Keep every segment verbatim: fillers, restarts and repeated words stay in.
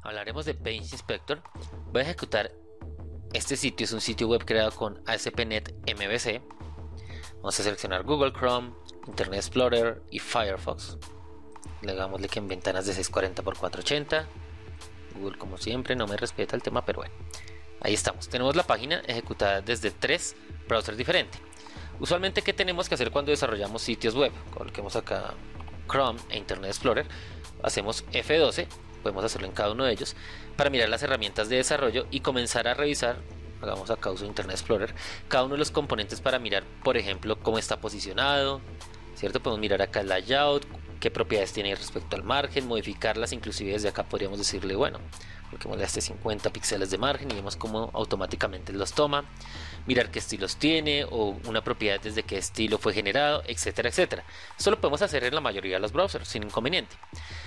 Hablaremos de Page Inspector. Voy a ejecutar este sitio, es un sitio web creado con A S P punto net M V C. Vamos a seleccionar Google Chrome, Internet Explorer y Firefox. Le hagámosle que en ventanas de seiscientos cuarenta por cuatrocientos ochenta. Google, como siempre, no me respeta el tema, pero bueno. Ahí estamos. Tenemos la página ejecutada desde tres browsers diferentes. Usualmente, ¿qué tenemos que hacer cuando desarrollamos sitios web? Coloquemos acá Chrome e Internet Explorer. Hacemos F doce. Podemos hacerlo en cada uno de ellos para mirar las herramientas de desarrollo y comenzar a revisar. Hagamos acá uso de Internet Explorer, cada uno de los componentes para mirar, por ejemplo, cómo está posicionado, ¿cierto? Podemos mirar acá el layout, qué propiedades tiene respecto al margen, modificarlas. Inclusive desde acá podríamos decirle, bueno, coloquémosle hasta cincuenta píxeles de margen y vemos cómo automáticamente los toma. Mirar qué estilos tiene o una propiedad desde qué estilo fue generado, etcétera, etcétera. Esto lo podemos hacer en la mayoría de los browsers sin inconveniente.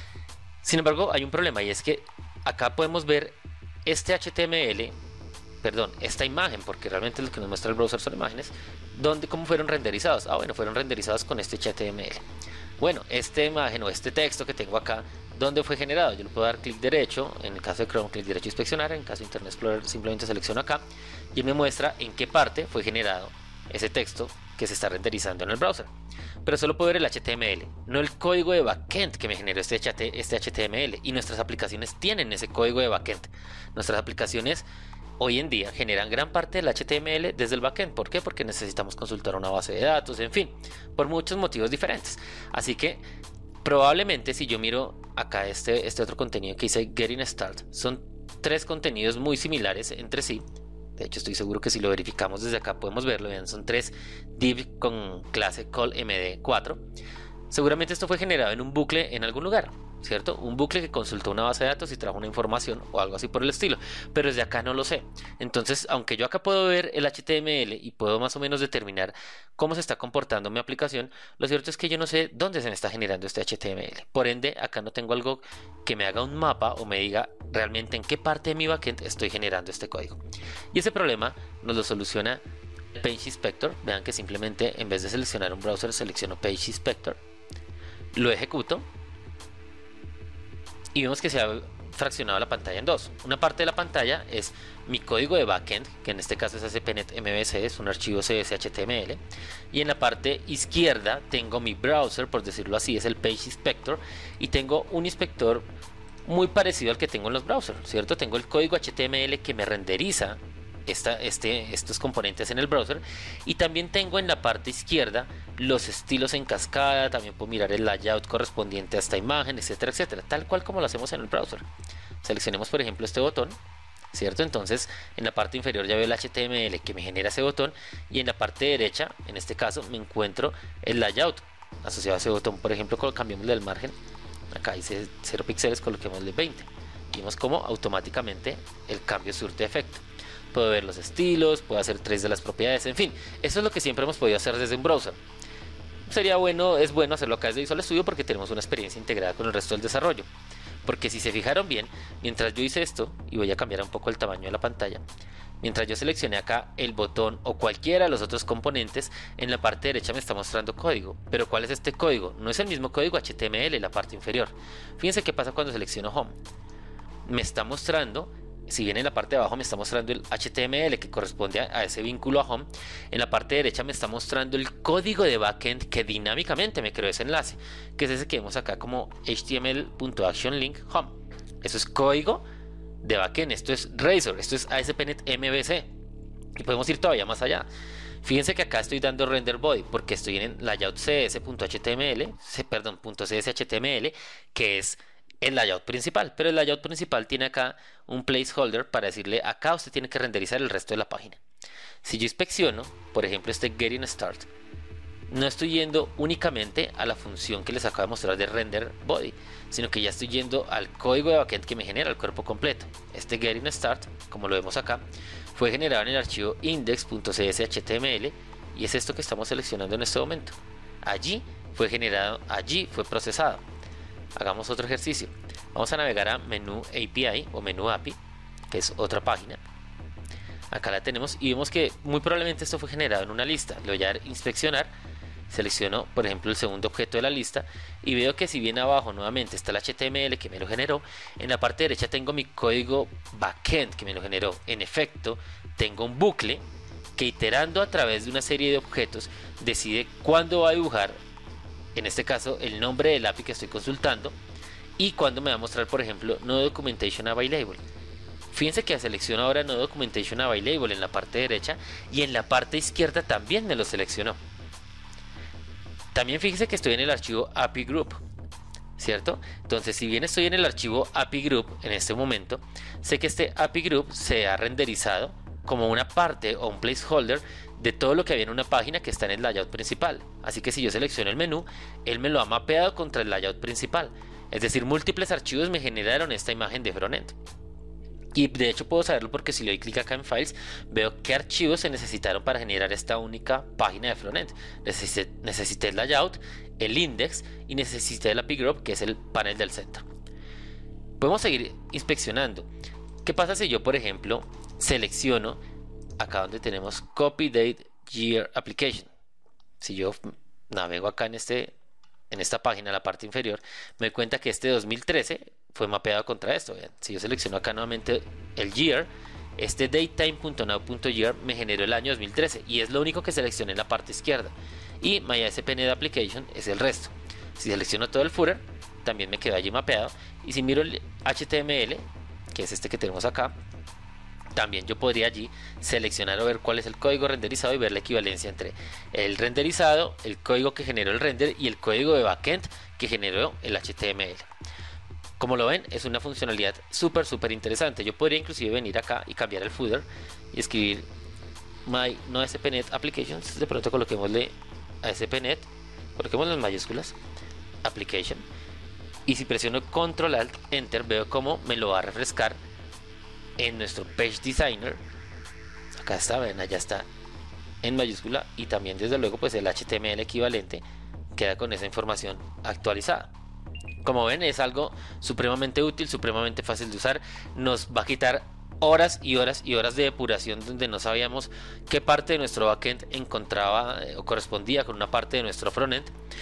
Sin embargo, hay un problema, y es que acá podemos ver este H T M L, perdón, esta imagen, porque realmente lo que nos muestra el browser son imágenes, donde cómo fueron renderizados. Ah, bueno, fueron renderizados con este H T M L. Bueno, esta imagen o este texto que tengo acá, ¿dónde fue generado? Yo le puedo dar clic derecho, en el caso de Chrome, clic derecho inspeccionar, en el caso de Internet Explorer simplemente selecciono acá y me muestra en qué parte fue generado ese texto que se está renderizando en el browser. Pero solo puedo ver el H T M L, no el código de backend que me generó este, este H T M L. Y nuestras aplicaciones tienen ese código de backend. Nuestras aplicaciones hoy en día generan gran parte del H T M L desde el backend. ¿Por qué? Porque necesitamos consultar una base de datos, en fin, por muchos motivos diferentes. Así que probablemente, si yo miro acá este, este otro contenido que dice Getting Started, son tres contenidos muy similares entre sí. De hecho, estoy seguro que si lo verificamos desde acá podemos verlo. Vean, son tres div con clase call M D cuatro. Seguramente esto fue generado en un bucle en algún lugar, ¿cierto? Un bucle que consultó una base de datos y trajo una información o algo así por el estilo. Pero desde acá no lo sé. Entonces, aunque yo acá puedo ver el H T M L y puedo más o menos determinar cómo se está comportando mi aplicación, lo cierto es que yo no sé dónde se me está generando este H T M L. Por ende, acá no tengo algo que me haga un mapa o me diga realmente en qué parte de mi backend estoy generando este código. Y ese problema nos lo soluciona Page Inspector. Vean que simplemente en vez de seleccionar un browser, selecciono Page Inspector, lo ejecuto y vemos que se ha fraccionado la pantalla en dos. Una parte de la pantalla es mi código de backend, que en este caso es A S P punto net M V C, es un archivo C S H T M L, y en la parte izquierda tengo mi browser, por decirlo así, es el Page Inspector, y tengo un inspector muy parecido al que tengo en los browsers, ¿cierto? Tengo el código H T M L que me renderiza esta, este, estos componentes en el browser, y también tengo en la parte izquierda los estilos en cascada. También puedo mirar el layout correspondiente a esta imagen, etcétera, etcétera, tal cual como lo hacemos en el browser. Seleccionemos, por ejemplo, este botón, ¿cierto? Entonces, en la parte inferior ya veo el H T M L que me genera ese botón, y en la parte derecha, en este caso, me encuentro el layout asociado a ese botón. Por ejemplo, cambiémosle el margen. Acá dice cero píxeles, coloquémosle veinte. Vimos cómo automáticamente el cambio surte efecto. Puedo ver los estilos, puedo hacer tres de las propiedades, en fin, eso es lo que siempre hemos podido hacer desde un browser. Sería bueno, es bueno hacerlo acá desde Visual Studio porque tenemos una experiencia integrada con el resto del desarrollo. Porque si se fijaron bien, mientras yo hice esto, y voy a cambiar un poco el tamaño de la pantalla, mientras yo seleccioné acá el botón o cualquiera de los otros componentes, en la parte derecha me está mostrando código. Pero ¿cuál es este código? No es el mismo código H T M L en la parte inferior. Fíjense qué pasa cuando selecciono Home. Me está mostrando, si bien en la parte de abajo me está mostrando el H T M L que corresponde a, a ese vínculo a Home, en la parte derecha me está mostrando el código de backend que dinámicamente me creó ese enlace, que es ese que vemos acá como H T M L punto action link home. Eso es código de backend, esto es Razor, esto es A S P punto net M V C, y podemos ir todavía más allá. Fíjense que acá estoy dando render body porque estoy en layout cs punto H T M L, perdón, .cshtml, que es el layout principal, pero el layout principal tiene acá un placeholder para decirle acá usted tiene que renderizar el resto de la página. Si yo inspecciono, por ejemplo, este Getting Started, no estoy yendo únicamente a la función que les acabo de mostrar de render body, sino que ya estoy yendo al código de backend que me genera el cuerpo completo. Este Getting Started, como lo vemos acá, fue generado en el archivo index punto cshtml, y es esto que estamos seleccionando en este momento. Allí fue generado, allí fue procesado. Hagamos otro ejercicio. Vamos a navegar a menú A P I o menú A P I, que es otra página. Acá la tenemos y vemos que muy probablemente esto fue generado en una lista. Le voy a dar inspeccionar selecciono por ejemplo el segundo objeto de la lista y veo que si bien abajo nuevamente está el H T M L que me lo generó, en la parte derecha tengo mi código backend que me lo generó. En efecto, tengo un bucle que iterando a través de una serie de objetos decide cuándo va a dibujar, en este caso el nombre del A P I que estoy consultando, y cuándo me va a mostrar por ejemplo no documentation available. Fíjense que selecciono ahora no documentation available en la parte derecha y en la parte izquierda también me lo seleccionó. También fíjense que estoy en el archivo A P I Group, ¿cierto? Entonces, si bien estoy en el archivo A P I Group en este momento, sé que este A P I Group se ha renderizado como una parte o un placeholder de todo lo que había en una página que está en el layout principal. Así que si yo selecciono el menú, él me lo ha mapeado contra el layout principal. Es decir, múltiples archivos me generaron esta imagen de frontend. Y de hecho puedo saberlo porque si le doy clic acá en Files, veo qué archivos se necesitaron para generar esta única página de frontend. Necesité, necesité el layout, el index y necesité el A P I Group, que es el panel del centro. Podemos seguir inspeccionando. ¿Qué pasa si yo, por ejemplo, selecciono acá donde tenemos Copy Date Year Application? Si yo navego acá en este... en esta página, en la parte inferior, me doy cuenta que este dos mil trece fue mapeado contra esto. Vean, si yo selecciono acá nuevamente el year, este datetime.now.year me generó el año dos mil trece y es lo único que seleccioné en la parte izquierda. Y my A S P Net application es el resto. Si selecciono todo el footer, también me quedó allí mapeado. Y si miro el H T M L, que es este que tenemos acá, también yo podría allí seleccionar o ver cuál es el código renderizado y ver la equivalencia entre el renderizado, el código que generó el render y el código de backend que generó el H T M L. Como lo ven, es una funcionalidad súper súper interesante. Yo podría inclusive venir acá y cambiar el footer y escribir my no A S P Net applications. De pronto coloquémosle A S P Net, coloquemos las mayúsculas, application, y si presiono control alt enter veo cómo me lo va a refrescar en nuestro Page Designer. Acá está, ven, allá está en mayúscula, y también desde luego pues el H T M L equivalente queda con esa información actualizada. Como ven, es algo supremamente útil, supremamente fácil de usar. Nos va a quitar horas y horas y horas de depuración donde no sabíamos qué parte de nuestro backend encontraba eh, o correspondía con una parte de nuestro frontend.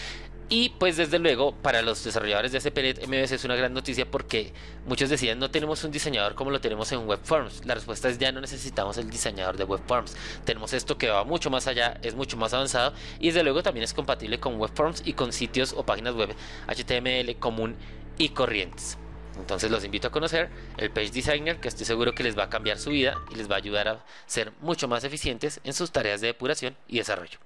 Y pues desde luego para los desarrolladores de A S P Net M V C es una gran noticia, porque muchos decían no tenemos un diseñador como lo tenemos en WebForms. La respuesta es ya no necesitamos el diseñador de WebForms. Tenemos esto que va mucho más allá, es mucho más avanzado y desde luego también es compatible con WebForms y con sitios o páginas web H T M L común y corrientes. Entonces los invito a conocer el Page Designer, que estoy seguro que les va a cambiar su vida y les va a ayudar a ser mucho más eficientes en sus tareas de depuración y desarrollo.